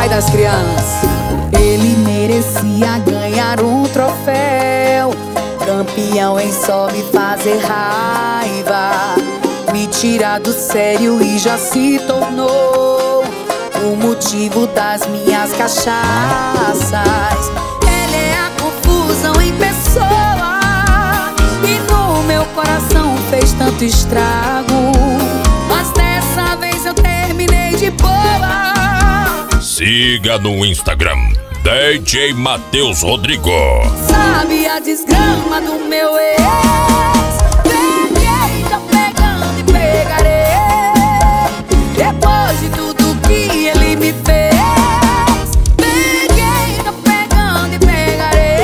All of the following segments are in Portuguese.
pai das crianças. Ele merecia ganhar um troféu, campeão em só me fazer raiva, me tirar do sério e já se tornou o motivo das minhas cachaças. Ele é a confusão em pessoa e no meu coração fez tanto estrago, mas dessa vez eu terminei de boa. Siga no Instagram DJ Matheus Rodrigo. Sabe a desgrama do meu ex? Peguei, tô pegando e pegarei. Depois de tudo que ele me fez, peguei, tô pegando e pegarei.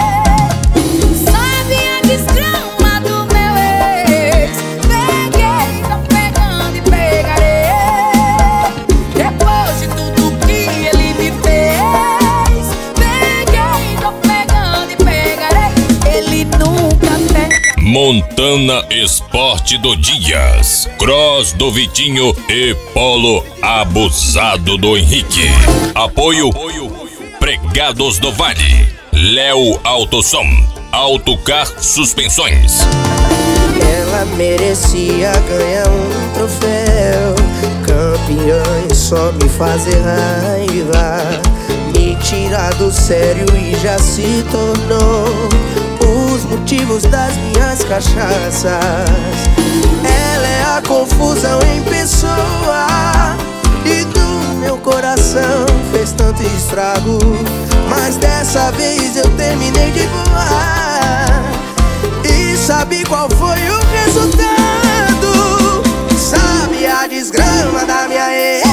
Sabe a desgrama do meu ex? Peguei, tô pegando e pegarei. Depois de tudo que ele me fez, peguei, tô pegando e pegarei. Ele nunca pega. Montana Esporte do Dias, Cross do Vitinho e Polo Abusado do Henrique. Apoio Pregados do Vale, Léo Autosom, Autocar Suspensões. Ela merecia ganhar um troféu, campeã em só me fazer raiva, me tirar do sério e já se tornou os motivos das minhas cachaças. Ela é a confusão em pessoa e do meu coração fez tanto estrago, mas dessa vez eu terminei de voar. E sabe qual foi o resultado? Sabe a desgrama da minha ex?